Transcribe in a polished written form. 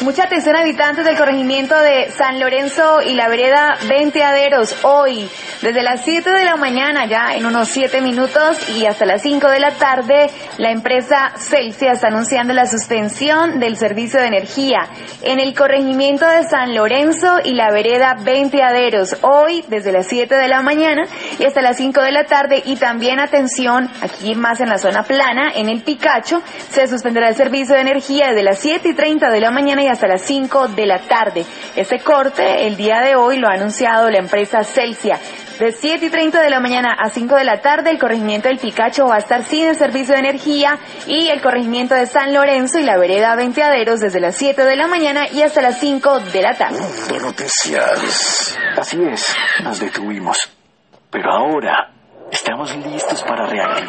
Mucha atención, habitantes del corregimiento de San Lorenzo y la vereda Venteaderos. Hoy, desde las 7 de la mañana, ya en unos 7 minutos, y hasta las 5 de la tarde, la empresa Celsia está anunciando la suspensión del servicio de energía en el corregimiento de San Lorenzo y la vereda Venteaderos. Hoy, desde las 7 de la mañana y hasta las 5 de la tarde. Y también, atención, aquí más en la zona plana, en el Picacho, se suspenderá el servicio de energía desde las 7:30 de la mañana y hasta las 5 de la tarde. Este corte, el día de hoy, lo ha anunciado la empresa Celsia. De 7:30 de la mañana a 5 de la tarde, el corregimiento del Picacho va a estar sin el servicio de energía, y el corregimiento de San Lorenzo y la vereda Venteaderos desde las 7 de la mañana y hasta las 5 de la tarde. Noticias. Así es, nos detuvimos. Pero ahora estamos listos para reactivar.